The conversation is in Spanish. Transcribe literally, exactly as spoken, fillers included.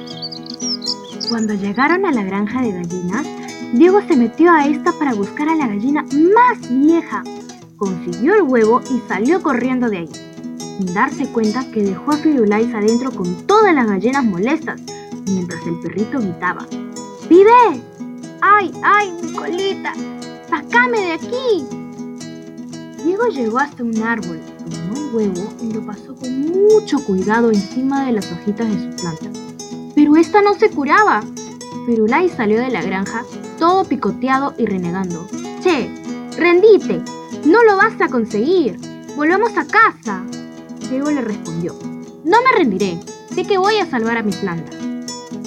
Cuando llegaron a la granja de gallinas, Diego se metió a esta para buscar a la gallina más vieja. Consiguió el huevo y salió corriendo de ahí, sin darse cuenta que dejó a Firulais adentro con todas las gallinas molestas, mientras el perrito gritaba: ¡Pide! ¡Ay, ay, mi colita! ¡Sácame de aquí! Diego llegó hasta un árbol, tomó el huevo y lo pasó con mucho cuidado encima de las hojitas de su planta. Pero esta no se curaba. Firulais salió de la granja todo picoteado y renegando. ¡Che! ¡Rendite! ¡No lo vas a conseguir! ¡Volvamos a casa! Diego le respondió: no me rendiré. Sé que voy a salvar a mi planta.